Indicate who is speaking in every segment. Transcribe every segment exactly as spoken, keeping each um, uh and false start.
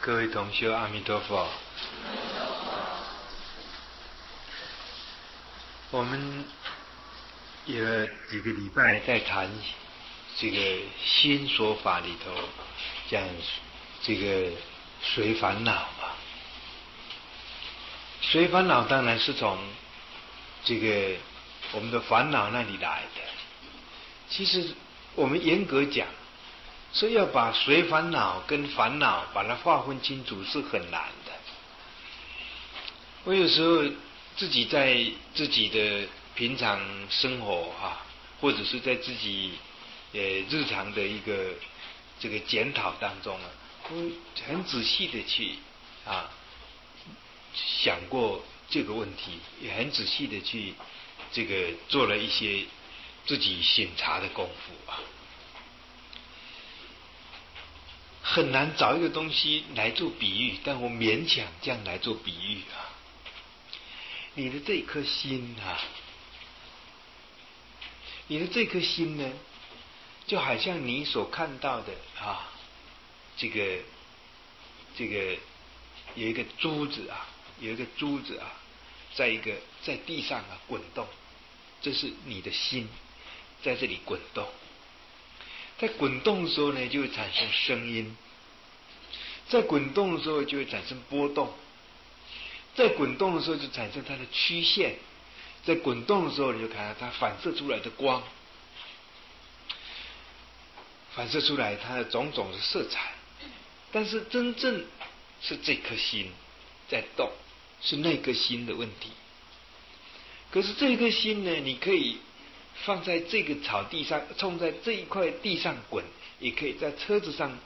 Speaker 1: 各位同学，阿弥陀佛。我们有几个礼拜在谈这个心说法里头，讲这个随烦恼嘛。随烦恼当然是从这个我们的烦恼那里来的。其实我们严格讲，所以要把随烦恼跟烦恼把它划分清楚是很难的。我有时候自己在自己的平常生活啊，或者是在自己呃日常的一个这个检讨当中啊，我很仔细的去啊想过这个问题，也很仔细的去这个做了一些自己审查的功夫啊。很难找一个东西来做比喻，但我勉强这样来做比喻啊。你的这颗心啊，你的这颗心呢，就好像你所看到的啊，这个这个有一个珠子啊，有一个珠子啊，在一个在地上啊滚动，这是你的心在这里滚动。在滚动的时候呢，就会产生声音；在滚动的时候就会产生波动；在滚动的时候就产生它的曲线；在滚动的时候，你就看到它反射出来的光，反射出来它的种种的色彩。但是真正是这颗心在动，是那颗心的问题。可是这颗心呢，你可以放在这个草地上，冲在这一块地上滚，也可以在车子上，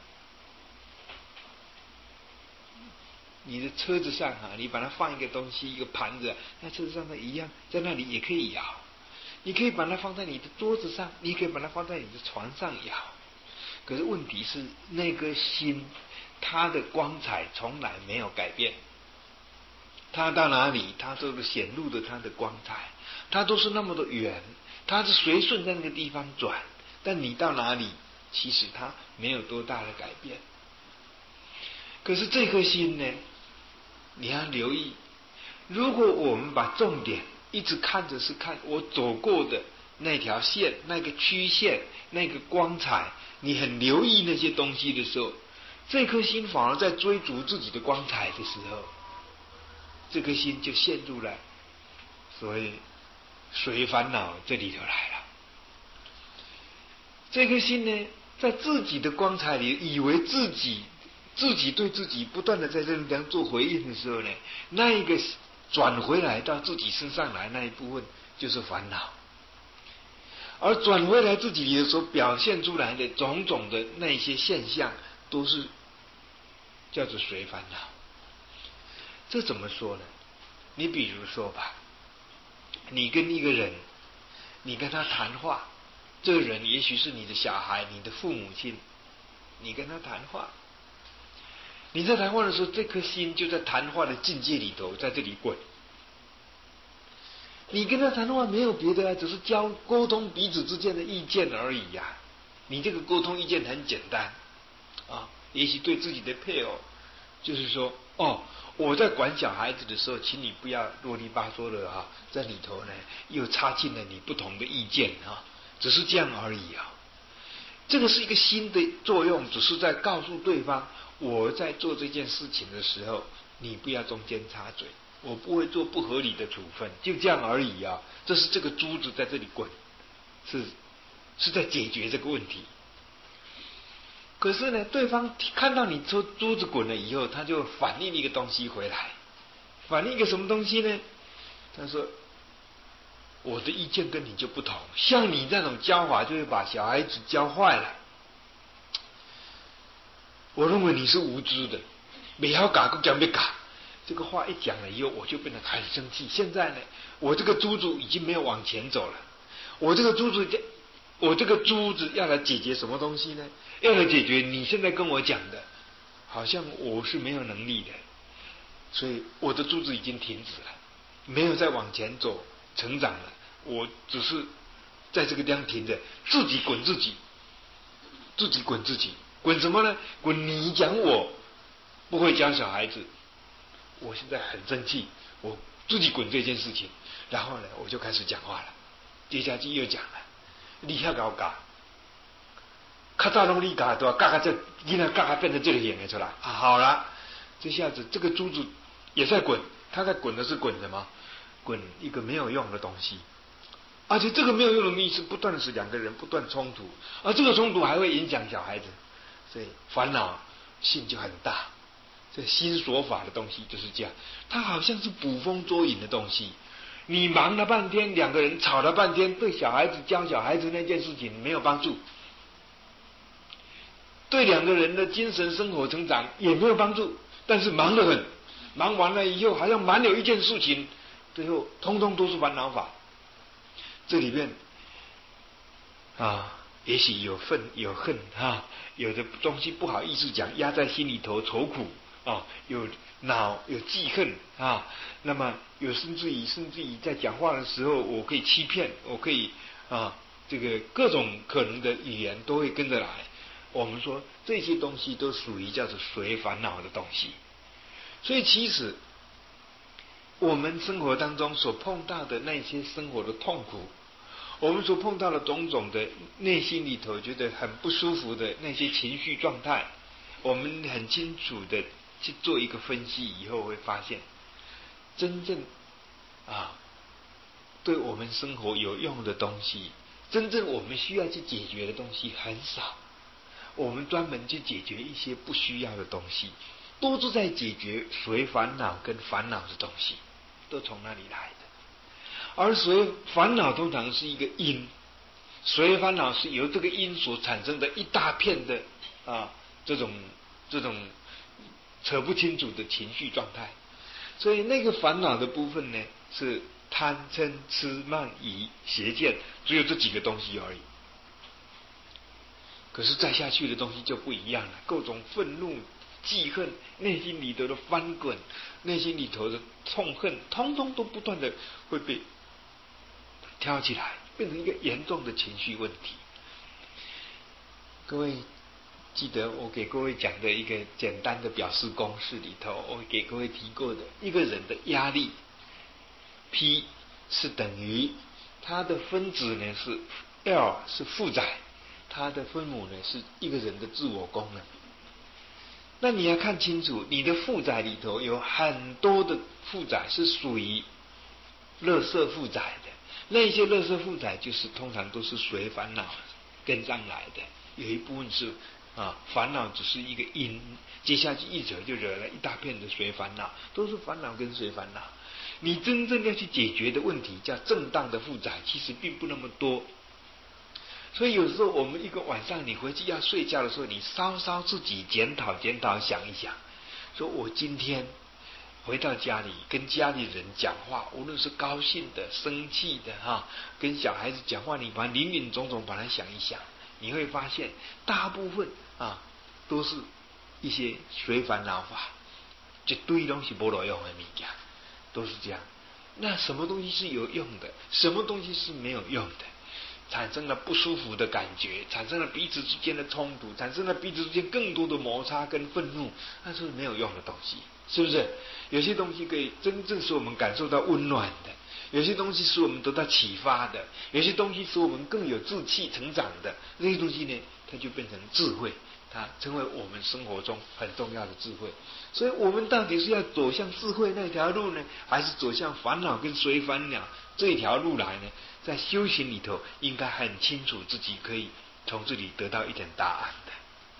Speaker 1: 你的车子上啊，你把它放一个东西，一个盘子，那车子上它一样，在那里也可以摇。你可以把它放在你的桌子上，你可以把它放在你的床上摇。可是问题是，那颗心它的光彩从来没有改变，它到哪里它都是显露的它的光彩，它都是那么的圆，它是随顺在那个地方转，但你到哪里其实它没有多大的改变。可是这颗心呢，你要留意，如果我们把重点一直看着是看我走过的那条线，那个曲线，那个光彩，你很留意那些东西的时候，这颗心反而在追逐自己的光彩的时候，这颗心就陷入了所谓随烦恼这里头来了。这颗心呢，在自己的光彩里，以为自己自己对自己不断的在这里边做回应的时候呢，那一个转回来到自己身上来那一部分就是烦恼，而转回来自己里所表现出来的种种的那些现象，都是叫做随烦恼。这怎么说呢？你比如说吧，你跟一个人，你跟他谈话，这个人也许是你的小孩，你的父母亲，你跟他谈话，你在谈话的时候，这颗心就在谈话的境界里头，在这里滚。你跟他谈话没有别的，只是交沟通彼此之间的意见而已呀、啊。你这个沟通意见很简单啊，也许对自己的配偶，就是说，哦，我在管小孩子的时候，请你不要啰里吧嗦的啊，在里头呢又插进了你不同的意见啊，只是这样而已啊。这个是一个新的作用，只是在告诉对方，我在做这件事情的时候，你不要中间插嘴，我不会做不合理的处分，就这样而已啊。这是这个珠子在这里滚，是是在解决这个问题。可是呢，对方看到你说珠子滚了以后，他就反映一个东西回来，反映一个什么东西呢？他说，我的意见跟你就不同，像你这种教法就会把小孩子教坏了。我认为你是无知的，没好搞就讲别搞。这个话一讲了以后，我就变得很生气。现在呢，我这个珠子已经没有往前走了，我这个珠子，我这个珠子要来解决什么东西呢？要来解决你现在跟我讲的，好像我是没有能力的，所以我的珠子已经停止了，没有再往前走成长了。我只是在这个地方停着，自己滚自己，自己滚自己，滚什么呢？滚你讲我， 不会教小孩子，我现在很生气，我自己滚这件事情，然后呢，我就开始讲话了。接下去又讲了，你遐搞教，较早拢你教对吧？教教这，今天教教变成这个演的出来啊！好了，这下子这个珠子也在滚，他在滚的是滚什么？滚一个没有用的东西，而且这个没有用的东西是不断的使两个人不断冲突，而这个冲突还会影响小孩子，所以烦恼性就很大。这心所法的东西就是这样，它好像是捕风捉影的东西。你忙了半天，两个人吵了半天，对小孩子教小孩子那件事情没有帮助，对两个人的精神生活成长也没有帮助。但是忙得很，忙完了以后好像满有一件事情，最后通通都是烦恼法。这里面啊，也许有愤有恨啊，有的东西不好意思讲，压在心里头愁苦啊，有恼有记恨啊，那么有甚至于甚至于在讲话的时候，我可以欺骗，我可以啊，这个各种可能的语言都会跟着来。我们说这些东西都属于叫做随烦恼的东西。所以其实我们生活当中所碰到的那些生活的痛苦，我们所碰到的种种的内心里头觉得很不舒服的那些情绪状态，我们很清楚的去做一个分析以后，会发现真正啊对我们生活有用的东西，真正我们需要去解决的东西很少。我们专门去解决一些不需要的东西，都是在解决随烦恼跟烦恼的东西，都从那里来的。而随烦恼通常是一个因，随烦恼是由这个因所产生的一大片的啊这种这种扯不清楚的情绪状态。所以那个烦恼的部分呢，是贪嗔痴慢疑邪见，只有这几个东西而已。可是再下去的东西就不一样了，各种愤怒、记恨，内心里头的翻滚，内心里头的痛恨，通通都不断的会被挑起来，变成一个严重的情绪问题。各位记得我给各位讲的一个简单的表示公式里头，我给各位提过的，一个人的压力 P 是等于它的分子呢是 L 是负载，它的分母呢是一个人的自我功能。那你要看清楚，你的负载里头有很多的负载是属于垃圾负载的，那些垃圾负载就是通常都是随烦恼跟上来的，有一部分是啊烦恼只是一个因，接下去一惹就惹了一大片的随烦恼，都是烦恼跟随烦恼。你真正要去解决的问题叫正当的负载，其实并不那么多。所以有时候我们一个晚上你回去要睡觉的时候，你稍稍自己检讨检讨，想一想，说我今天回到家里跟家里人讲话，无论是高兴的、生气的哈，跟小孩子讲话，你把林林总总把它想一想，你会发现大部分啊都是一些随烦恼法，一堆东西没有用的物件，都是这样。那什么东西是有用的，什么东西是没有用的？产生了不舒服的感觉，产生了彼此之间的冲突，产生了彼此之间更多的摩擦跟愤怒，那是没有用的东西，是不是？有些东西可以真正使我们感受到温暖的，有些东西使我们得到启发的，有些东西使我们更有志气成长的，这些东西呢，它就变成智慧，它成为我们生活中很重要的智慧。所以我们到底是要走向智慧那条路呢，还是走向烦恼跟随烦恼这一条路来呢？在修行里头应该很清楚自己可以从这里得到一点答案的。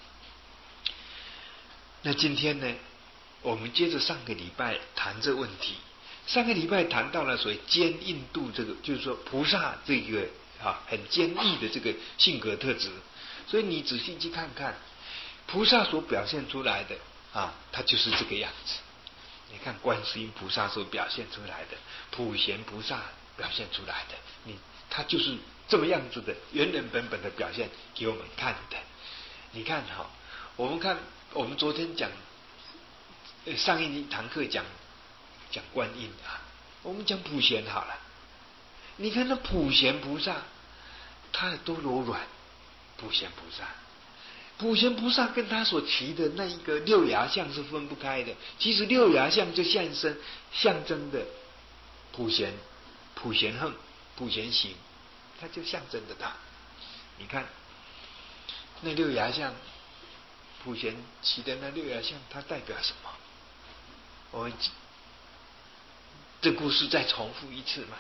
Speaker 1: 那今天呢，我们接着上个礼拜谈这问题。上个礼拜谈到了所谓坚硬度，这个就是说菩萨这个啊很坚毅的这个性格特质。所以你仔细去看看菩萨所表现出来的啊，他就是这个样子。你看观世音菩萨所表现出来的，普贤菩萨表现出来的，你他就是这么样子的原原本本的表现给我们看的。你看哈、哦，我们看我们昨天讲上一堂课讲讲观音啊，我们讲普贤好了。你看那普贤菩萨，他有多柔软，普贤菩萨普贤菩萨跟他所骑的那一个六牙象是分不开的。其实六牙象就象征象征的普贤、普贤横、普贤行，它就象征着他。你看那六牙象，普贤骑的那六牙象，它代表什么？我们这故事再重复一次嘛。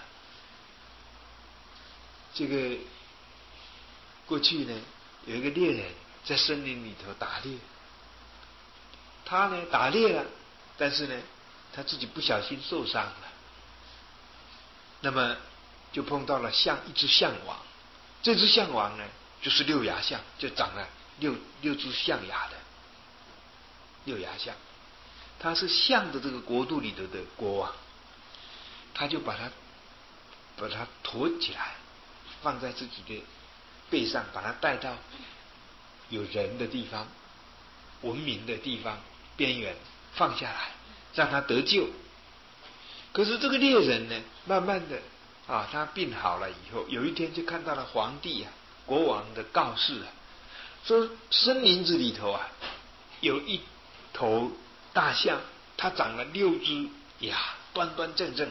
Speaker 1: 这个过去呢，有一个猎人在森林里头打猎，他呢打猎了，但是呢他自己不小心受伤了，那么就碰到了象一只象王。这只象王呢就是六牙象，就长了六六只象牙的六牙象，他是象的这个国度里头的国王，他就把它把它驮起来，放在自己的背上，把它带到有人的地方、文明的地方边缘放下来，让他得救。可是这个猎人呢，慢慢的啊，他病好了以后，有一天就看到了皇帝啊、国王的告示啊，说森林子里头啊，有一头大象，它长了六只牙，端端正正的。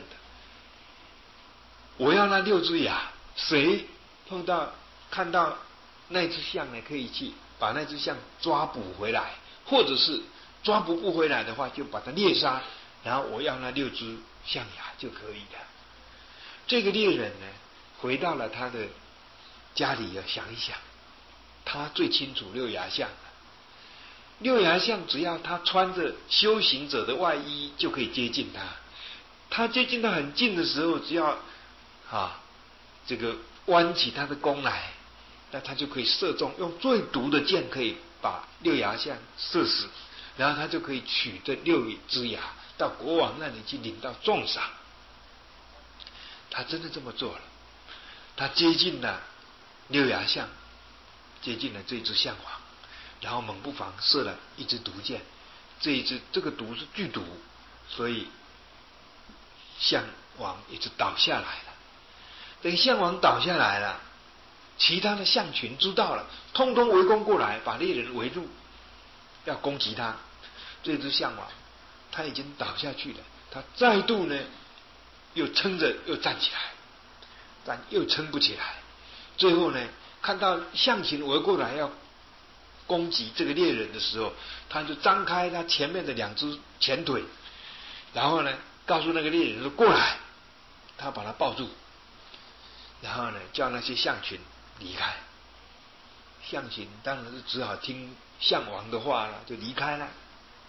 Speaker 1: 我要那六只牙，谁碰到看到那只象呢，可以去把那只象抓捕回来，或者是抓捕不回来的话，就把它猎杀，然后我要那六只象牙就可以了。这个猎人呢，回到了他的家里，要想一想，他最清楚六牙象了。六牙象只要他穿着修行者的外衣，就可以接近他。他接近他很近的时候，只要啊，这个弯起他的弓来，那他就可以射中，用最毒的箭可以把六牙象射死，然后他就可以取这六只牙到国王那里去领到重赏。他真的这么做了，他接近了六牙象，接近了这只象王，然后猛不防射了一支毒箭，这一支这个毒是剧毒，所以象王一直倒下来了。等象王倒下来了，其他的象群知道了，通通围攻过来，把猎人围住，要攻击他。这只象王他已经倒下去了，他再度呢又撑着又站起来，但又撑不起来。最后呢，看到象群围过来要攻击这个猎人的时候，他就张开他前面的两只前腿，然后呢告诉那个猎人说过来，他把他抱住，然后呢叫那些象群离开。象群当然是只好听象王的话了，就离开了。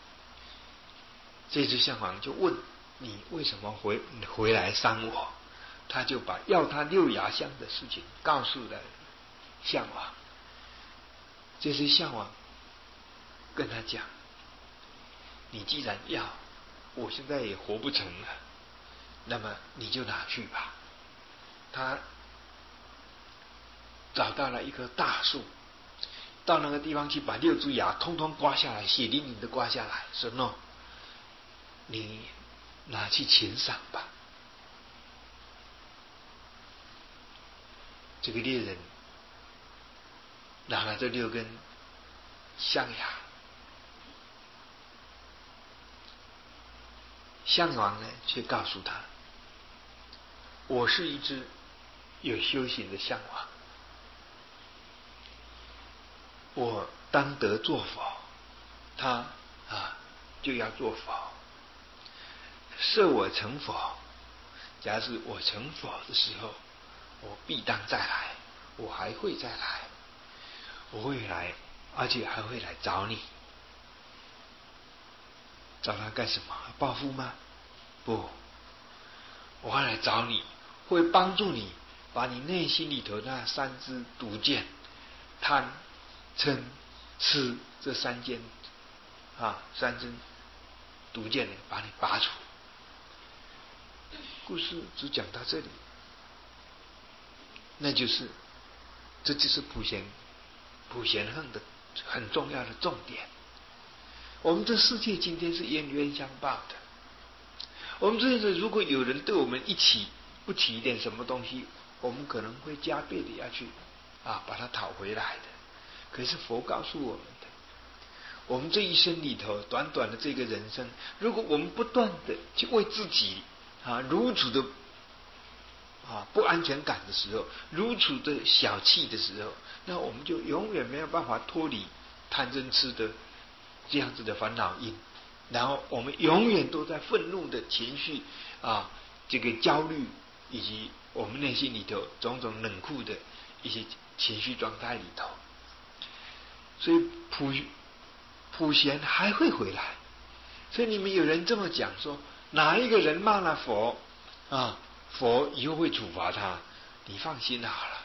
Speaker 1: 这只象王就问你为什么回回来伤我？他就把要他六牙象的事情告诉了象王。这只象王跟他讲，你既然要，我现在也活不成了，那么你就拿去吧。他找到了一棵大树，到那个地方去把六只牙通通刮下来，血淋淋的刮下来，说 no， 你拿去请赏吧。这个猎人拿了这六根象牙，象王呢却告诉他，我是一只有修行的象王，我当得做佛，他啊就要做佛，设我成佛，假使我成佛的时候，我必当再来，我还会再来，我会来，而且还会来找你。找他干什么？报复吗？不，我会来找你，会帮助你把你内心里头那三支毒箭，贪、嗔、痴这三箭啊，三支毒箭呢，把你拔除。故事只讲到这里，那就是这就是普贤普贤横的很重要的重点。我们这世界今天是冤冤相报的，我们这如果有人对我们一起不起一点什么东西，我们可能会加倍的要去啊把它讨回来的。 可是佛告诉我们的，我们这一生里头，短短的这个人生，如果我们不断的去为自己啊如此的啊不安全感的时候，如此的小气的时候，那我们就永远没有办法脱离贪嗔痴的这样子的烦恼因，然后我们永远都在愤怒的情绪啊，这个焦虑以及我们内心里头种种冷酷的一些情绪状态里头，所以普普贤还会回来。所以你们有人这么讲说，哪一个人骂了佛啊，佛以后会处罚他，你放心好了，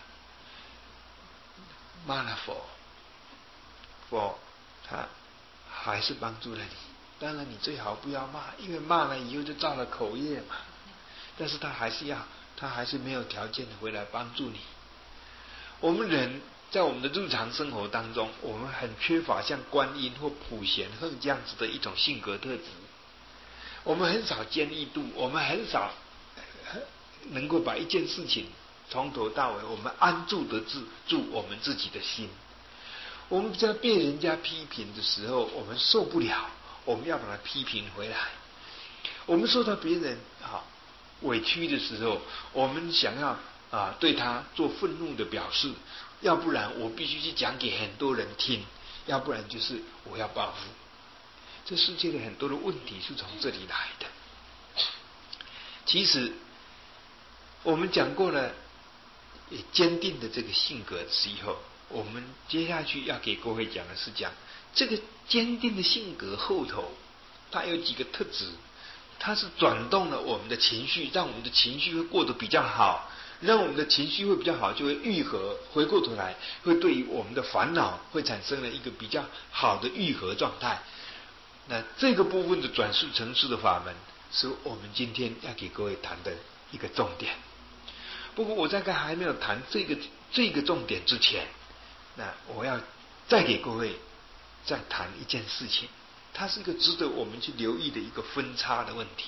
Speaker 1: 骂了佛，佛他还是帮助了你。当然你最好不要骂，因为骂了以后就造了口业嘛。但是他还是要，他还是没有条件的回来帮助你。我们人在我们的日常生活当中，我们很缺乏像观音或普贤恨这样子的一种性格特质。我们很少坚毅度，我们很少能够把一件事情从头到尾我们安住得住住我们自己的心。我们在被人家批评的时候，我们受不了，我们要把它批评回来。我们受到别人啊委屈的时候，我们想要啊对他做愤怒的表示，要不然我必须去讲给很多人听，要不然就是我要报复。这世界的很多的问题是从这里来的。其实我们讲过了坚定的这个性格之后，我们接下去要给各位讲的是讲这个坚定的性格后头它有几个特质，它是转动了我们的情绪，让我们的情绪会过得比较好，让我们的情绪会比较好，就会愈合，回过头来会对于我们的烦恼会产生了一个比较好的愈合状态。那这个部分的转世成事的法门是我们今天要给各位谈的一个重点。不过我在刚还没有谈这个这个重点之前，那我要再给各位再谈一件事情，它是一个值得我们去留意的一个分叉的问题。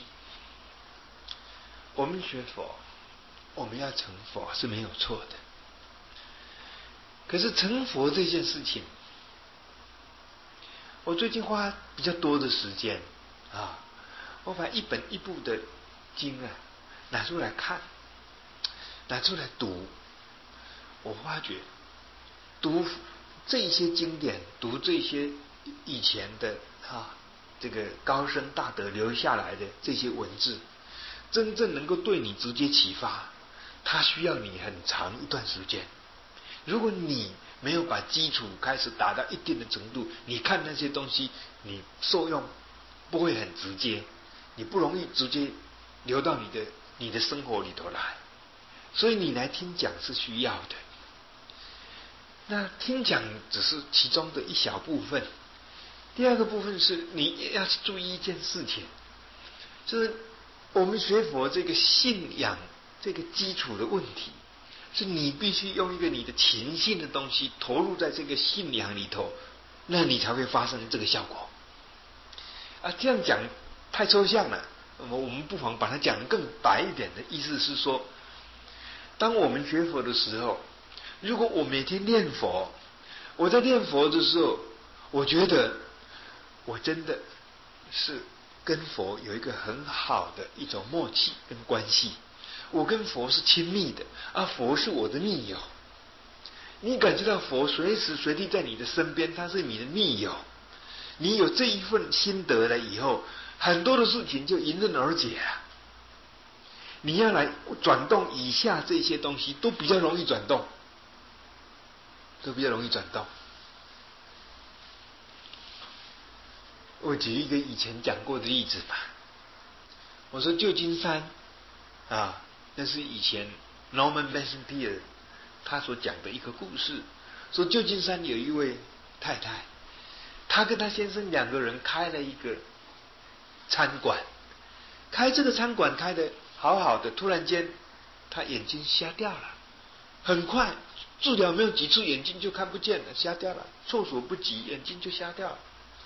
Speaker 1: 我们学佛，我们要成佛是没有错的，可是成佛这件事情，我最近花比较多的时间啊，我把一本一部的经啊拿出来看，拿出来读，我发觉读这些经典，读这些以前的啊这个高僧大德留下来的这些文字，真正能够对你直接启发，它需要你很长一段时间。如果你没有把基础开始达到一定的程度，你看那些东西，你受用不会很直接，你不容易直接流到你的你的生活里头来。所以你来听讲是需要的。那听讲只是其中的一小部分。第二个部分是你要去注意一件事情，就是我们学佛这个信仰这个基础的问题，是你必须用一个你的情信的东西投入在这个信仰里头，那你才会发生这个效果。啊，这样讲太抽象了，我们不妨把它讲得更白一点的意思是说，当我们学佛的时候，如果我每天念佛，我在念佛的时候，我觉得我真的是跟佛有一个很好的一种默契跟关系，我跟佛是亲密的，啊，佛是我的密友。你感觉到佛随时随地在你的身边，他是你的密友。你有这一份心得了以后，很多的事情就迎刃而解了。你要来转动以下这些东西，都比较容易转动，都比较容易转动。我举一个以前讲过的例子吧。我说旧金山啊，那是以前 Norman Vincent Peale 他所讲的一个故事，说旧金山有一位太太，她跟她先生两个人开了一个餐馆，开这个餐馆开得好好的，突然间她眼睛瞎掉了，很快治疗没有几次眼睛就看不见了，瞎掉了，措手不及，眼睛就瞎掉了。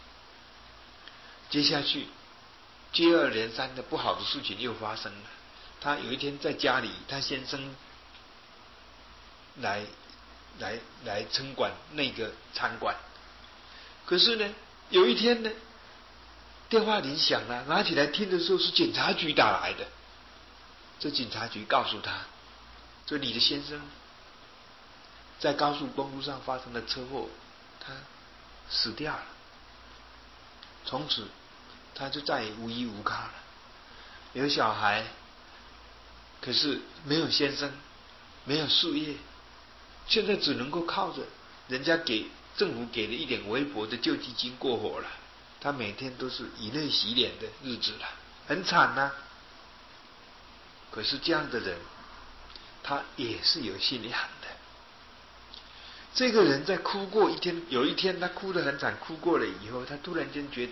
Speaker 1: 接下去接二连三的不好的事情又发生了。他有一天在家里，他先生来来来城管那个餐馆。可是呢，有一天呢，电话铃响了，拿起来听的时候是警察局打来的。这警察局告诉他，说你的先生在高速公路上发生了车祸，他死掉了，从此他就再也无依无靠了。有小孩，可是没有先生，没有事业，现在只能够靠着人家给政府给了一点微薄的救济金过活了。他每天都是以泪洗脸的日子了，很惨呐、啊。可是这样的人，他也是有信仰的。这个人在哭过一天，有一天他哭得很惨，哭过了以后，他突然间觉得，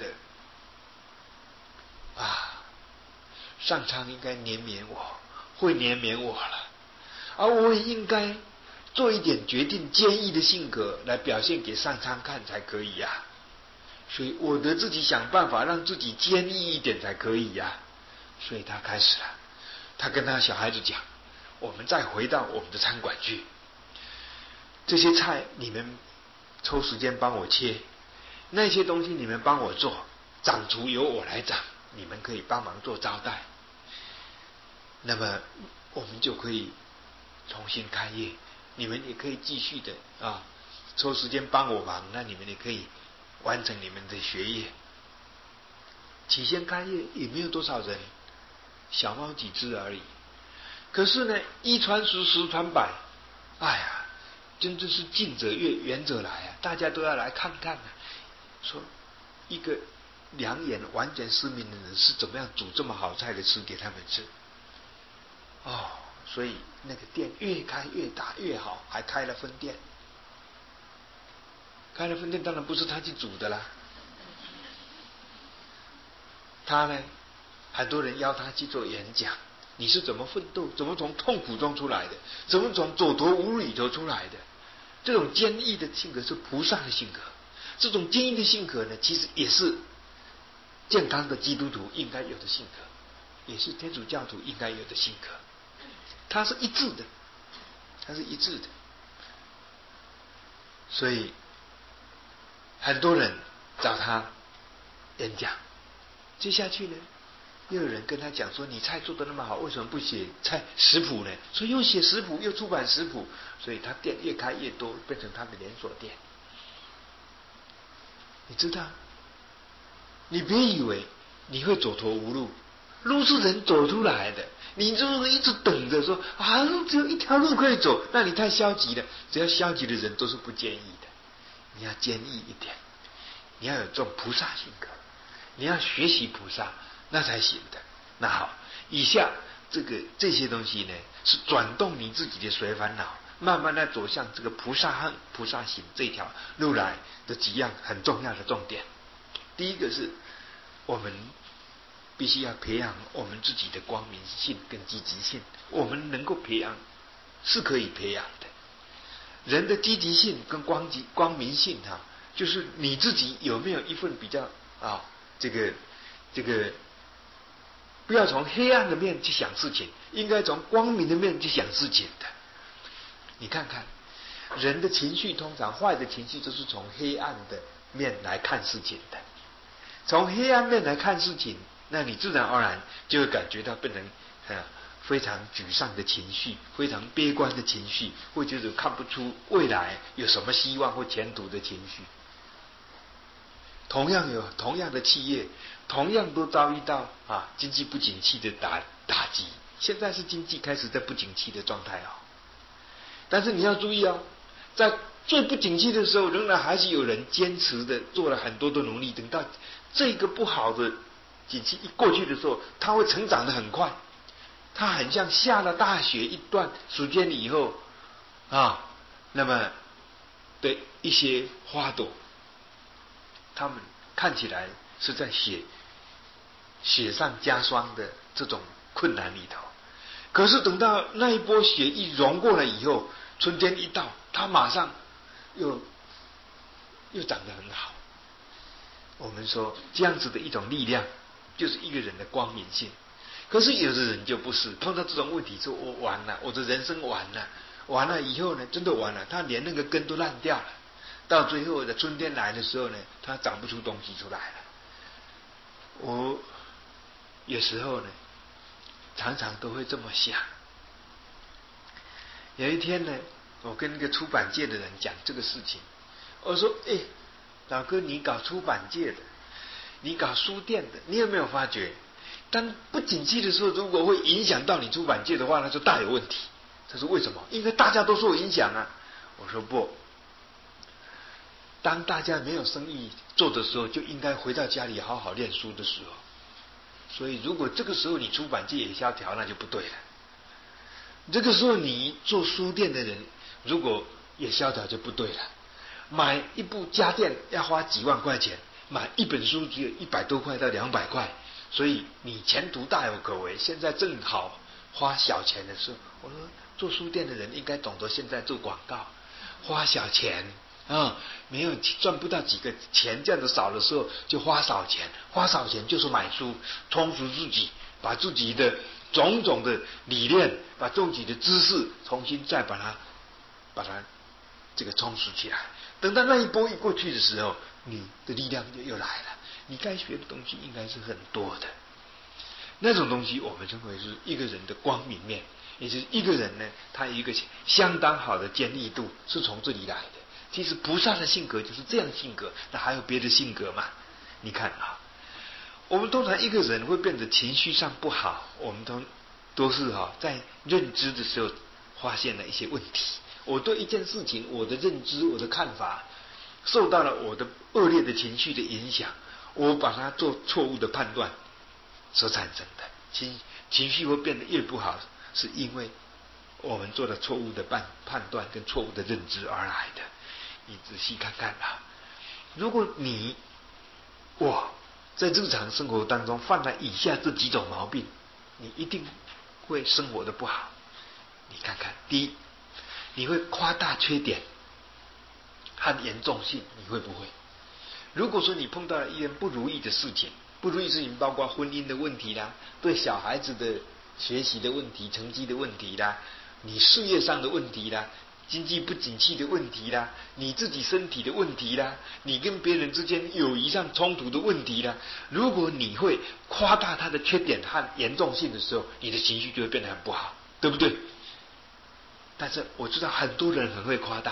Speaker 1: 啊，上苍应该怜悯我，会怜悯我了，而我也应该做一点决定，坚毅的性格来表现给上苍看才可以呀、啊。所以我得自己想办法让自己坚毅一点才可以呀、啊。所以他开始了，他跟他小孩子讲，我们再回到我们的餐馆去，这些菜你们抽时间帮我切，那些东西你们帮我做，掌厨由我来掌，你们可以帮忙做招待，那么我们就可以重新开业，你们也可以继续的啊，抽时间帮我忙，那你们也可以完成你们的学业。起先开业也没有多少人，小猫几只而已。可是呢，一传十，十传百，哎呀，真正是近者悦，远者来啊！大家都要来看看啊，说一个两眼完全失明的人是怎么样煮这么好菜的吃给他们吃。哦，所以那个店越开越大越好，还开了分店。开了分店当然不是他去煮的啦，他呢，很多人邀他去做演讲，你是怎么奋斗，怎么从痛苦中出来的，怎么从走投无路里头出来的。这种坚毅的性格是菩萨的性格，这种坚毅的性格呢，其实也是健康的基督徒应该有的性格，也是天主教徒应该有的性格，它是一致的，它是一致的。所以很多人找他演讲，接下去呢，又有人跟他讲说，你菜做得那么好，为什么不写菜食谱呢？所以又写食谱，又出版食谱，所以他店越开越多，变成他的连锁店。你知道，你别以为你会走投无路，路是人走出来的。你如果一直等着说啊，只有一条路可以走，那你太消极了。只要消极的人都是不坚毅的，你要坚毅一点，你要有这种菩萨性格，你要学习菩萨，那才行的。那好，以下这个这些东西呢，是转动你自己的随烦恼，慢慢的走向这个菩萨和菩萨行这条路来的几样很重要的重点。第一个是我们必须要培养我们自己的光明性跟积极性，我们能够培养是可以培养的。人的积极性跟光极光明性哈、啊，就是你自己有没有一份比较啊，这个这个，不要从黑暗的面去想事情，应该从光明的面去想事情的。你看看，人的情绪通常坏的情绪都是从黑暗的面来看事情的，从黑暗面来看事情，那你自然而然就会感觉到变成啊非常沮丧的情绪，非常悲观的情绪，或者是看不出未来有什么希望或前途的情绪。同样有同样的企业，同样都遭遇到啊经济不景气的打打击。现在是经济开始在不景气的状态啊、哦，但是你要注意哦，在最不景气的时候，仍然还是有人坚持的做了很多的努力。等到这个不好的景气一过去的时候，它会成长得很快。它很像下了大雪一段时间以后啊，那么的一些花朵，它们看起来是在雪雪上加霜的这种困难里头，可是等到那一波雪一融过了以后，春天一到，它马上又又长得很好。我们说这样子的一种力量，就是一个人的光明性。可是有的人就不是，碰到这种问题说我完了，我的人生完了， 完了以后呢，真的完了，它连那个根都烂掉了。到最后的春天来的时候呢，它长不出东西出来了。我有时候呢，常常都会这么想。有一天呢，我跟那个出版界的人讲这个事情，我说：“哎，老哥，你搞出版界的，你搞书店的，你有没有发觉，当不景气的时候，如果会影响到你出版界的话，那就大有问题。”他说：“为什么？因为大家都受影响啊。”我说：“不，当大家没有生意做的时候，就应该回到家里好好念书的时候。所以，如果这个时候你出版界也萧条，那就不对了。这个时候你做书店的人，如果也萧条，就不对了。买一部家电要花几万块钱，买一本书只有一百多块到两百块，所以你前途大有可为。现在正好花小钱的时候，我说做书店的人应该懂得现在做广告，花小钱啊、嗯，没有赚不到几个钱，这样子少的时候就花少钱，花少钱就是买书，充实自己，把自己的种种的理念，把自己的知识重新再把它把它这个充实起来。等到那一波一过去的时候，你的力量就又来了。你该学的东西应该是很多的，那种东西我们称为是一个人的光明面，也就是一个人呢，他有一个相当好的坚毅度，是从这里来的。其实菩萨的性格就是这样性格，那还有别的性格吗？你看啊，我们通常一个人会变得情绪上不好，我们都都是哈、啊、在认知的时候发现了一些问题。我对一件事情，我的认知，我的看法，受到了我的恶劣的情绪的影响，我把它做错误的判断所产生的情情绪会变得越不好，是因为我们做了错误的判判断跟错误的认知而来的。你仔细看看啊，如果你我在日常生活当中犯了以下这几种毛病，你一定会生活的不好。你看看，第一，你会夸大缺点和严重性，你会不会？如果说你碰到了一件不如意的事情，不如意事情包括婚姻的问题啦，对小孩子的学习的问题、成绩的问题啦，你事业上的问题啦，经济不景气的问题啦，你自己身体的问题啦，你跟别人之间友谊上冲突的问题啦，如果你会夸大他的缺点和严重性的时候，你的情绪就会变得很不好，对不对？但是我知道很多人很会夸大，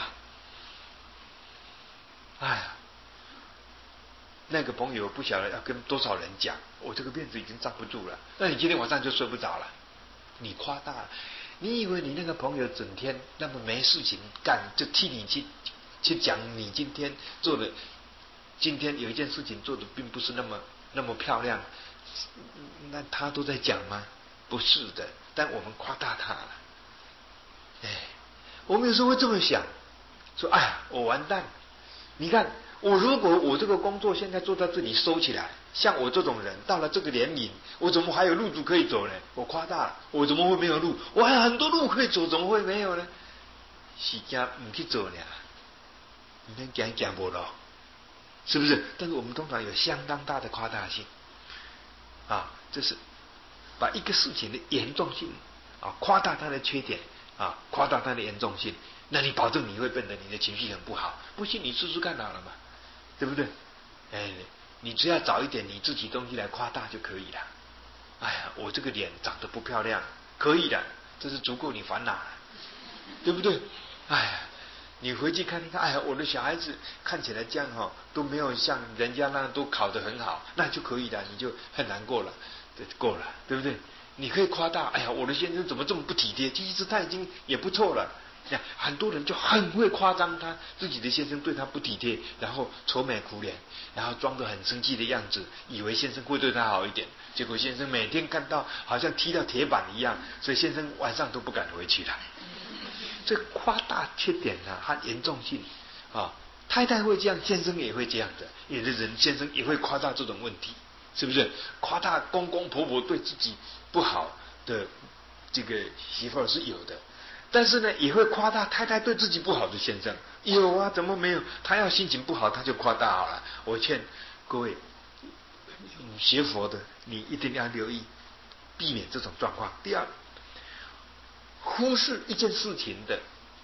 Speaker 1: 哎呀，那个朋友不晓得要跟多少人讲，我这个面子已经站不住了，那你今天晚上就睡不着了。你夸大了，你以为你那个朋友整天那么没事情干，就替你去去讲你今天做的，今天有一件事情做的并不是那么那么漂亮，那他都在讲吗？不是的，但我们夸大他了。哎，我们有时候会这么想，说哎呀，我完蛋！你看，我如果我这个工作现在做到这里收起来，像我这种人到了这个年龄，我怎么还有路途可以走呢？我夸大了，我怎么会没有路？我还有很多路可以走，怎么会没有呢？是家不去走呢，你能讲讲不了，是不是？但是我们通常有相当大的夸大性啊，这是把一个事情的严重性啊夸大它的缺点啊，夸大它的严重性，那你保证你会变得你的情绪很不好。不信你试试看好了嘛，对不对？哎，你只要找一点你自己东西来夸大就可以了。哎呀，我这个脸长得不漂亮，可以的，这是足够你烦恼了，对不对？哎呀，你回去看一看，哎呀，我的小孩子看起来这样哈、哦，都没有像人家那样都考得很好，那就可以了，你就很难过了，对，够了，对不对？你可以夸大，哎呀，我的先生怎么这么不体贴？其实他已经也不错了。很多人就很会夸张他自己的先生对他不体贴，然后愁眉苦脸，然后装得很生气的样子，以为先生会对他好一点，结果先生每天看到好像踢到铁板一样，所以先生晚上都不敢回去了。这夸大缺点啊和严重性啊，太太会这样，先生也会这样的，有的人先生也会夸大这种问题，是不是？夸大公公婆婆对自己不好的这个媳妇儿是有的。但是呢，也会夸大太太对自己不好的先生，有啊，怎么没有？他要心情不好，他就夸大好了。我劝各位学佛的，你一定要留意，避免这种状况。第二，忽视一件事情的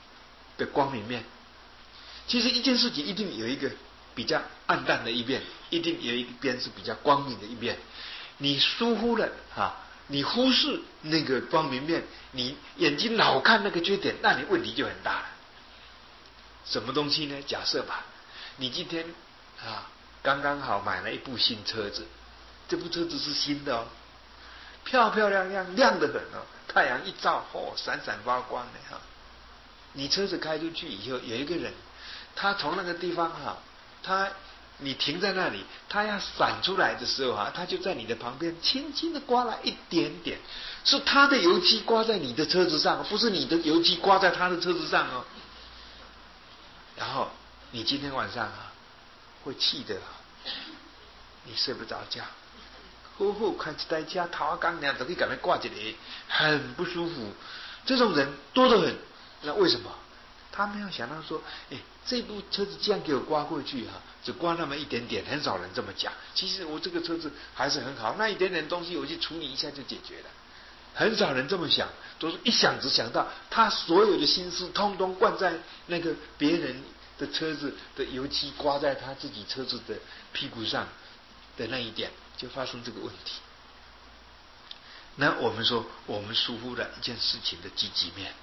Speaker 1: 的光明面。其实一件事情一定有一个比较暗淡的一面，一定有一边是比较光明的一面。你疏忽了啊，你忽视那个光明面，你眼睛老看那个缺点，那你问题就很大了。什么东西呢？假设吧，你今天啊刚刚好买了一部新车子，这部车子是新的哦，漂漂亮亮，亮得很哦，太阳一照，哦，闪闪发光的哈。你车子开出去以后，有一个人，他从那个地方哈，他你停在那里，他要闪出来的时候哈，他就在你的旁边轻轻的刮了一点点，是他的油漆刮在你的车子上，不是你的油漆刮在他的车子上哦。然后你今天晚上啊，会气得你睡不着觉，好好看一台车头刚亮，都可以赶快挂起来，很不舒服。这种人多得很。那为什么？他没有想到说，哎，这部车子这样给我刮过去哈、啊，只刮那么一点点，很少人这么讲。其实我这个车子还是很好，那一点点东西我去处理一下就解决了。很少人这么想，都是一想只想到他所有的心思通通灌在那个别人的车子的油漆刮在他自己车子的屁股上的那一点，就发生这个问题。那我们说，我们疏忽了一件事情的积极面。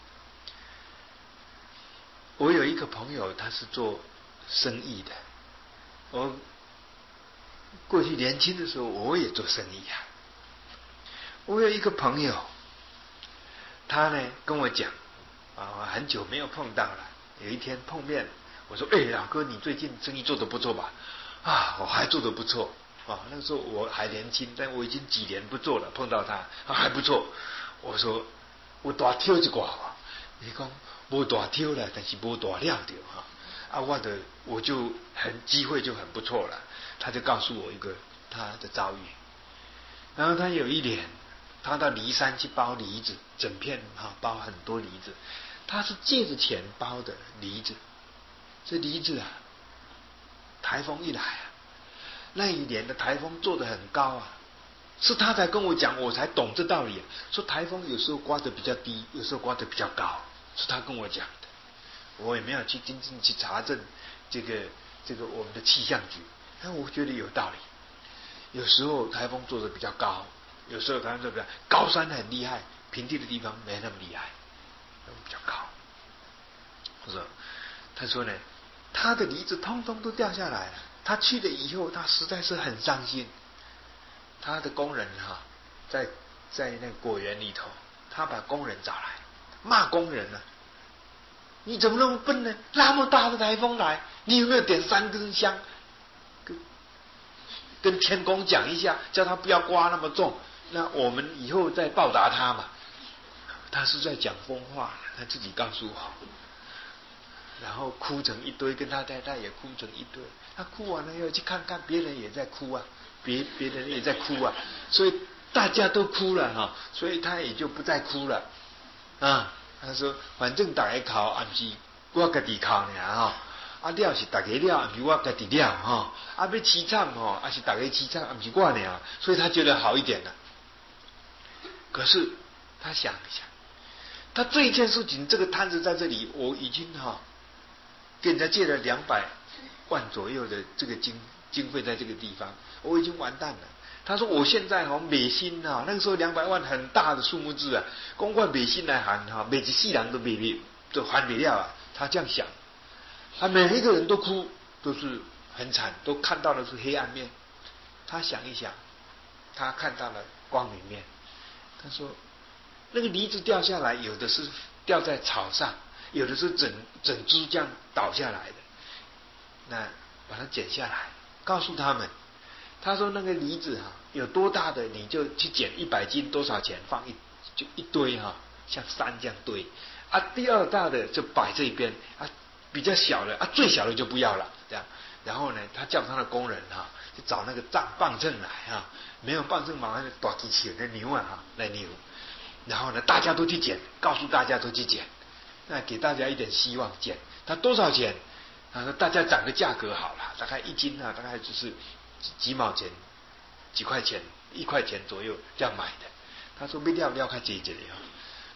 Speaker 1: 我有一个朋友，他是做生意的。我过去年轻的时候，我也做生意啊。我有一个朋友，他呢跟我讲啊，很久没有碰到了。有一天碰面，我说：“哎，老哥，你最近生意做得不错吧？”啊，我还做得不错啊。那个时候我还年轻，但我已经几年不做了。碰到他啊，还不错。我说：“我大挑一挂吧。”你讲无大挑了，但是无大料掉哈。啊，我的我就很机会就很不错了。他就告诉我一个他的遭遇。然后他有一年，他到梨山去包梨子，整片哈包很多梨子，他是借着钱包的梨子。这梨子啊，台风一来啊，那一年的台风做得很高啊，是他才跟我讲，我才懂这道理、啊。说台风有时候刮得比较低，有时候刮得比较高，是他跟我讲的。我也没有去真正去查证这个这个我们的气象局，但我觉得有道理。有时候台风做得比较高，有时候台风做得比较高山很厉害，平地的地方没那么厉害，比较高。我说，他说呢，他的梨子通通都掉下来了。他去了以后，他实在是很伤心。他的工人哈、啊，在在那个果园里头，他把工人找来，骂工人呢、啊。你怎么那么笨呢？那么大的台风来，你有没有点三根香，跟跟天公讲一下，叫他不要刮那么重？那我们以后再报答他嘛。他是在讲疯话，他自己告诉我，然后哭成一堆，跟他太太也哭成一堆。他哭完了以后去看看，别人也在哭啊，别别人也在哭啊，所以大家都哭了哈，所以他也就不再哭了啊。他说：“反正大家哭，也不是我家己哭呢哈，啊了是大家了，不是我家己了哈。啊要凄惨哈，也是大家凄惨，也不是我呢。所以他觉得好一点了。可是他想一想，他这一件事情，这个摊子在这里，我已经哈跟人家借了两百万左右的这个经经费在这个地方，我已经完蛋了。”他说：“我现在哈美心啊，那个时候两百万很大的数目字啊，公款美心来还哈，每一世人都没没都还没了啊。”他这样想，啊，每一个人都哭，都是很惨，都看到的是黑暗面。他想一想，他看到了光明面。他说：“那个梨子掉下来，有的是掉在草上，有的是整整只这样倒下来的。那把它剪下来，告诉他们。”他说：“那个梨子哈、啊，有多大的你就去捡一百斤，多少钱放一就一堆哈、啊，像山这样堆啊。第二大的就摆这边啊，比较小的啊，最小的就不要了这样。然后呢，他叫他的工人哈、啊，去找那个杖棒秤来哈、啊，没有棒秤，马上就大机器那牛啊哈来牛。然后呢，大家都去捡，告诉大家都去捡，那给大家一点希望捡。他多少钱？他说大家涨个价格好了，大概一斤啊，大概就是。”几毛钱、几块钱、一块钱左右这样买的。他说：“没料料开这这里啊。”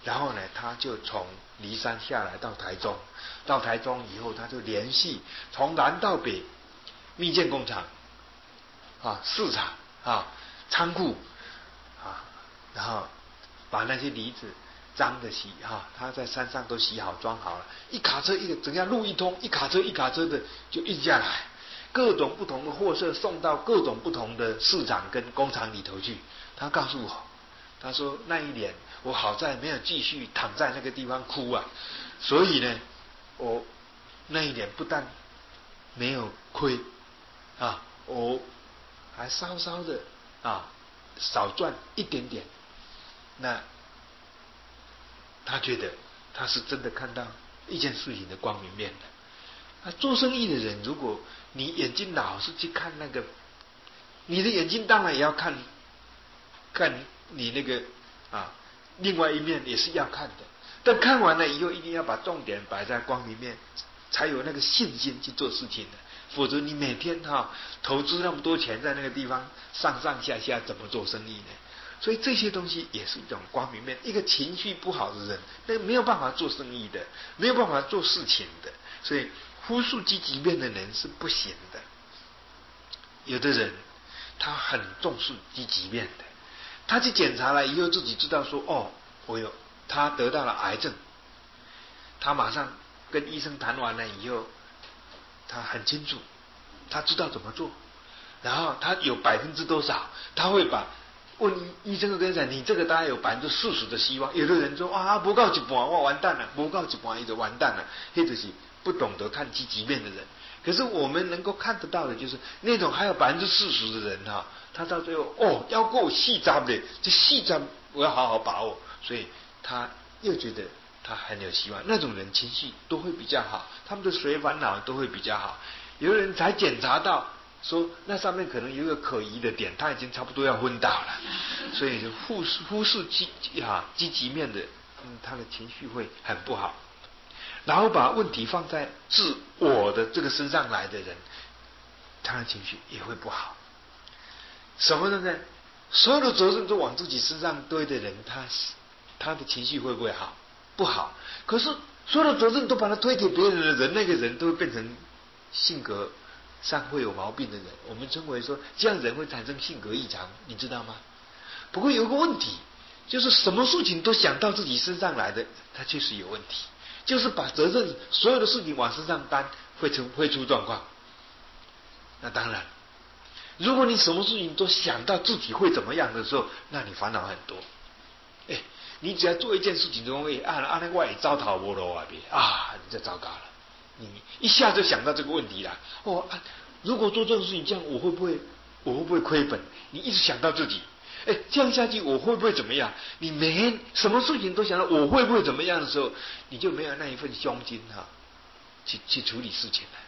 Speaker 1: 然后呢，他就从骊山下来到台中，到台中以后，他就联系从南到北，密建工厂啊、市场啊、仓库啊，然后把那些梨子脏的洗哈，他在山上都洗好装好了，一卡车一个整样路一通，一卡车一卡车的就运下来，各种不同的货色送到各种不同的市场跟工厂里头去。他告诉我，他说那一年我好在没有继续躺在那个地方哭啊，所以呢，我那一年不但没有亏啊，我还稍稍的啊少赚一点点。那他觉得他是真的看到一件事情的光明面的。啊，做生意的人，如果你眼睛老是去看那个，你的眼睛当然也要看，看你那个啊，另外一面也是要看的。但看完了以后，一定要把重点摆在光明面，才有那个信心去做事情的。否则你每天哈、啊、投资那么多钱在那个地方上上下下，怎么做生意呢？所以这些东西也是一种光明面。一个情绪不好的人，那没有办法做生意的，没有办法做事情的。所以忽视积极面的人是不行的。有的人他很重视积极面的，他去检查了以后，自己知道说哦，我有他得到了癌症，他马上跟医生谈完了以后，他很清楚，他知道怎么做，然后他有百分之多少，他会把问医生跟他讲，你这个大概有百分之四十的希望。有的人说啊，不到一半我完蛋了，不到一半他就完蛋了，这就是不懂得看积极面的人。可是我们能够看得到的就是那种还有百分之四十的人哈、啊，他到最后哦要过细章的，这细章我要好好把握，所以他又觉得他很有希望。那种人情绪都会比较好，他们的随烦恼都会比较好。有人才检查到说那上面可能有一个可疑的点，他已经差不多要昏倒了，所以就忽视忽视积啊积极面的，嗯，他的情绪会很不好。然后把问题放在自我的这个身上来的人，他的情绪也会不好。什么呢？所有的责任都往自己身上堆的人，他他的情绪会不会好？不好。可是所有的责任都把他推给别人的人，那个人都会变成性格上会有毛病的人。我们称为说这样人会产生性格异常，你知道吗？不过有个问题，就是什么事情都想到自己身上来的，他确实有问题。就是把责任所有的事情往身上担，会出会出状况。那当然，如果你什么事情都想到自己会怎么样的时候，那你烦恼很多。哎，你只要做一件事情，就会按按那个外糟蹋无路啊，别啊，你就糟糕了。你一下就想到这个问题了。哦，啊、如果做这种事情，这样我会不会我会不会亏本？你一直想到自己。哎，这样下去我会不会怎么样？你每天什么事情都想到我会不会怎么样的时候，你就没有那一份胸襟哈、啊，去去处理事情了。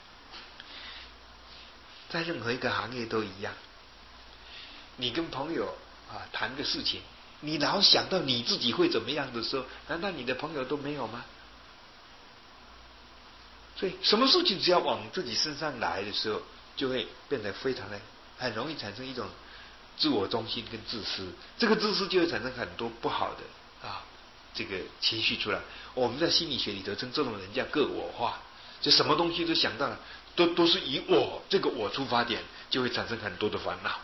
Speaker 1: 在任何一个行业都一样，你跟朋友啊谈个事情，你老想到你自己会怎么样的时候，难道你的朋友都没有吗？所以什么事情只要往自己身上来的时候，就会变得非常的很容易产生一种自我中心跟自私，这个自私就会产生很多不好的啊这个情绪出来。我们在心理学里头称这种人叫个我化，就什么东西都想到了，都都是以我这个我出发点，就会产生很多的烦恼。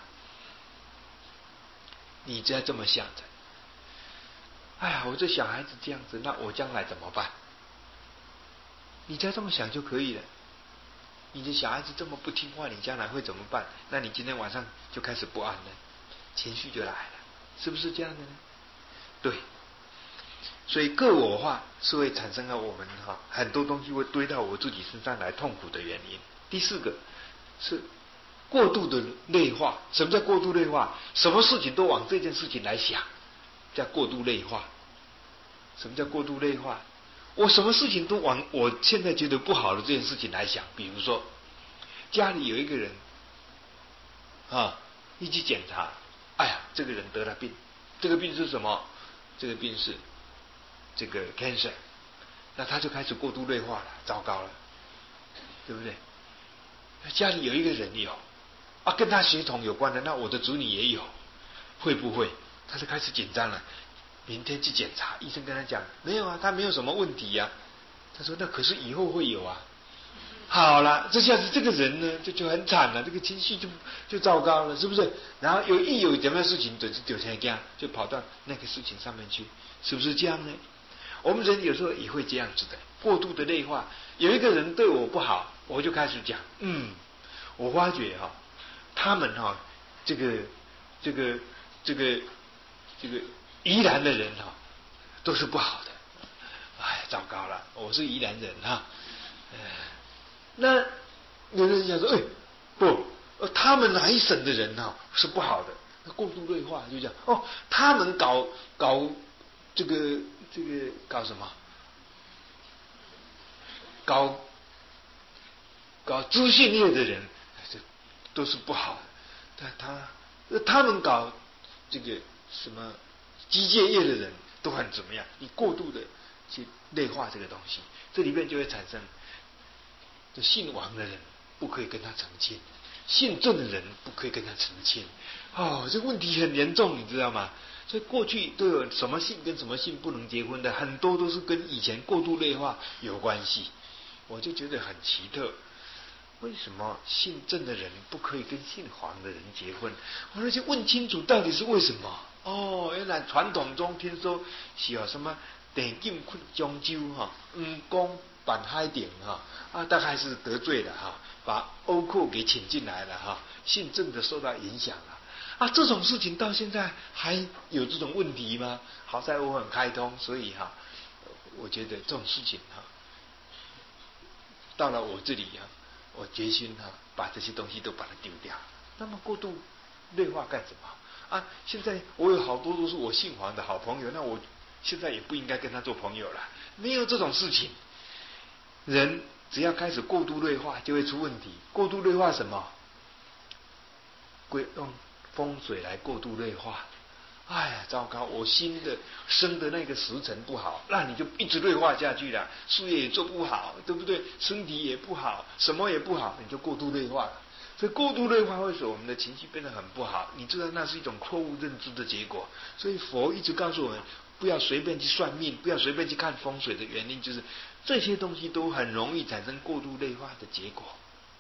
Speaker 1: 你只要这么想着，哎呀，我这小孩子这样子，那我将来怎么办？你只要这么想就可以了。你的小孩子这么不听话，你将来会怎么办？那你今天晚上就开始不安了，情绪就来了，是不是这样的呢？对，所以个我化是会产生了我们哈很多东西会堆到我自己身上来痛苦的原因。第四个是过度的内化。什么叫过度内化？什么事情都往这件事情来想，叫过度内化。什么叫过度内化？我什么事情都往我现在觉得不好的这件事情来想。比如说家里有一个人啊，一去检查，哎呀，这个人得了病，这个病是什么？这个病是这个 cancer， 那他就开始过度内化了，糟糕了，对不对？家里有一个人有啊，跟他血统有关的，那我的子女也有，会不会？他就开始紧张了。 明天去检查，医生跟他讲没有啊，他没有什么问题呀、啊。他说那可是以后会有啊。好了，这下子这个人呢就就很惨了，这个情绪就就糟糕了，是不是？然后有一有怎么样事情，就就现在这样，就跑到那个事情上面去，是不是这样呢？我们人有时候也会这样子的，过度的内化。有一个人对我不好，我就开始讲，嗯，我发觉哈、哦，他们哈、哦，这个这个这个这个宜兰的人哈、哦，都是不好的。哎，糟糕了，我是宜兰人哈、呃，那有人讲说，哎，不，他们哪一省的人哈、哦、是不好的，过度内化就讲，哦，他们搞搞这个这个搞什么？搞搞资讯业的人，这都是不好的。他他他们搞这个什么机械业的人都很怎么样？你过度的去内化这个东西，这里面就会产生，这姓王的人不可以跟他成亲，姓郑的人不可以跟他成亲。哦，这问题很严重，你知道吗？所以过去都有什么姓跟什么姓不能结婚的，很多都是跟以前过度内化有关系。我就觉得很奇特，为什么姓郑的人不可以跟姓黄的人结婚？我就去问清楚到底是为什么。哦，原来传统中听说是有什么电进困江州哈，嗯，公板海顶哈啊，大概是得罪了哈，把欧寇给请进来了哈，姓郑的受到影响了。啊，这种事情到现在还有这种问题吗？好在我很开通，所以哈，我觉得这种事情哈，到了我这里啊，我决心哈、啊，把这些东西都把它丢掉。那么过度内化干什么啊？现在我有好多都是我姓黄的好朋友，那我现在也不应该跟他做朋友了。没有这种事情。人只要开始过度内化，就会出问题。过度内化什么？用风水来过度内化。哎呀，糟糕！我新的生的那个时辰不好，那你就一直内化下去了，事业也做不好，对不对？身体也不好，什么也不好，你就过度内化了。所以过度内化会使我们的情绪变得很不好。你知道那是一种错误认知的结果。所以佛一直告诉我们，不要随便去算命，不要随便去看风水的原因，就是这些东西都很容易产生过度内化的结果。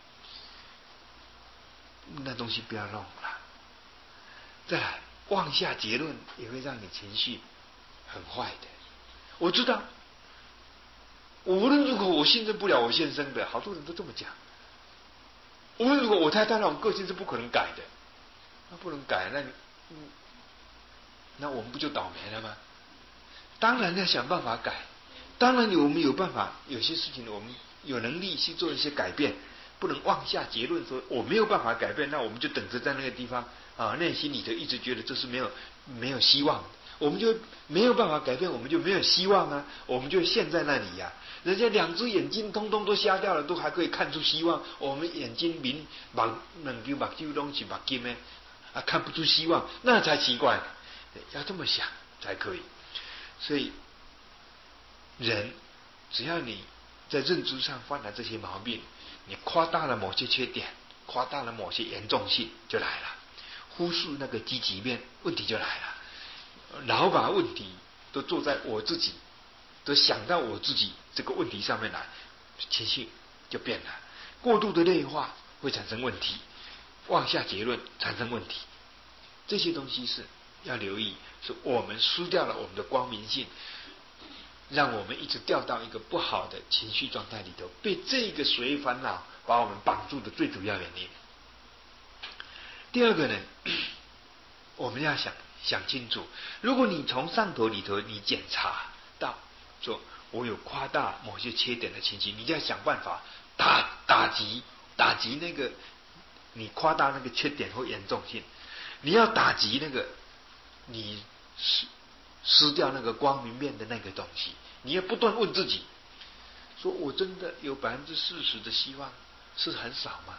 Speaker 1: 那东西不要弄了。再来，妄下结论也会让你情绪很坏的。我知道，无论如何我信任不了我先生的，好多人都这么讲。无论如果我太太那种个性是不可能改的，那不能改，那嗯，那我们不就倒霉了吗？当然要想办法改，当然我们有办法，有些事情我们有能力去做一些改变，不能妄下结论说我没有办法改变，那我们就等着在那个地方啊，内心里头一直觉得这是没有没有希望的，我们就没有办法改变，我们就没有希望啊，我们就陷在那里呀、啊。人家两只眼睛通通都瞎掉了，都还可以看出希望，我们眼睛明目两只目睭拢是目金的啊，看不出希望，那才奇怪。要这么想才可以。所以人只要你在认知上犯了这些毛病，你夸大了某些缺点，夸大了某些严重性，就来了。忽视那个积极面，问题就来了。老把问题都做在我自己，都想到我自己这个问题上面来，情绪就变了。过度的内化会产生问题，妄下结论产生问题。这些东西是要留意，是我们失掉了我们的光明性，让我们一直掉到一个不好的情绪状态里头，被这个随烦恼把我们绑住的最主要原因。第二个呢，我们要想想清楚，如果你从上头里头你检查到说我有夸大某些缺点的情形，你就要想办法打打击打击那个你夸大那个缺点或严重性，你要打击那个你失失掉那个光明面的那个东西，你要不断问自己，说我真的有百分之四十的希望是很少吗？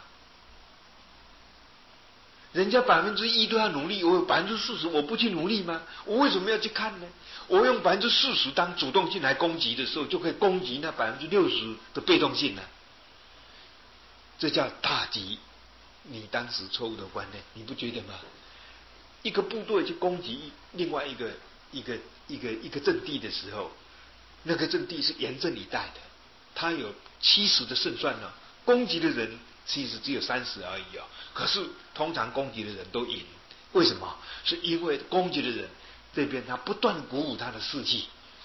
Speaker 1: 人家百分之一都要努力，我有百分之四十，我不去努力吗？我为什么要去看呢？我用百分之四十当主动性来攻击的时候，就可以攻击那百分之六十的被动性了。这叫打击你当时错误的观念，你不觉得吗？一个部队去攻击另外一个一个一个一个阵地的时候，那个阵地是严阵以待的，他有七十的胜算呢，攻击的人其实只有三十而已哦。可是通常攻击的人都赢，为什么？是因为攻击的人这边他不断鼓舞他的士气，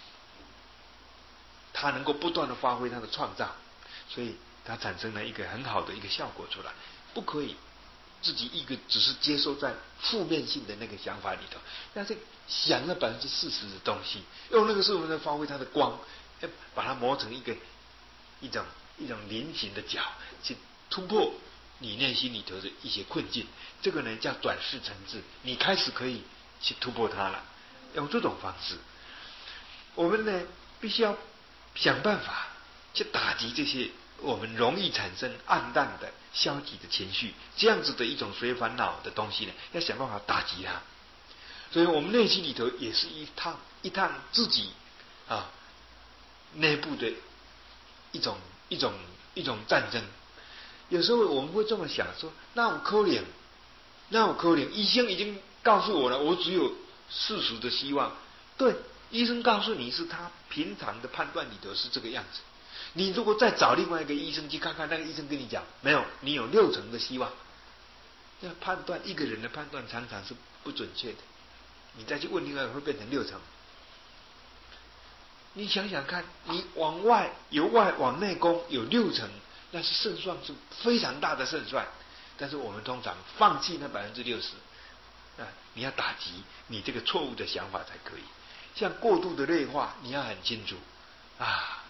Speaker 1: 他能够不断的发挥他的创造，所以他产生了一个很好的一个效果出来。不可以自己一个只是接受在负面性的那个想法里头，但是想了百分之四十的东西，用那个时候呢发挥它的光，把它磨成一个一种一种菱形的角，去突破你内心里头的一些困境。这个呢叫转世成智，你开始可以去突破它了。用这种方式，我们呢必须要想办法去打击这些我们容易产生暗淡的消极的情绪，这样子的一种随烦恼的东西呢，要想办法打击它。所以我们内心里头也是一趟一趟自己啊内部的一种一种一种战争。有时候我们会这么想说，那我可怜，那我可怜，医生已经告诉我了，我只有世俗的希望。对，医生告诉你是他平常的判断里头是这个样子。你如果再找另外一个医生去看看，那个医生跟你讲，没有，你有六成的希望。那判断一个人的判断常常是不准确的，你再去问另外一个会变成六成。你想想看，你往外由外往内攻有六成，那是胜算是非常大的胜算。但是我们通常放弃那百分之六十，啊，你要打击你这个错误的想法才可以。像过度的内化，你要很清楚啊。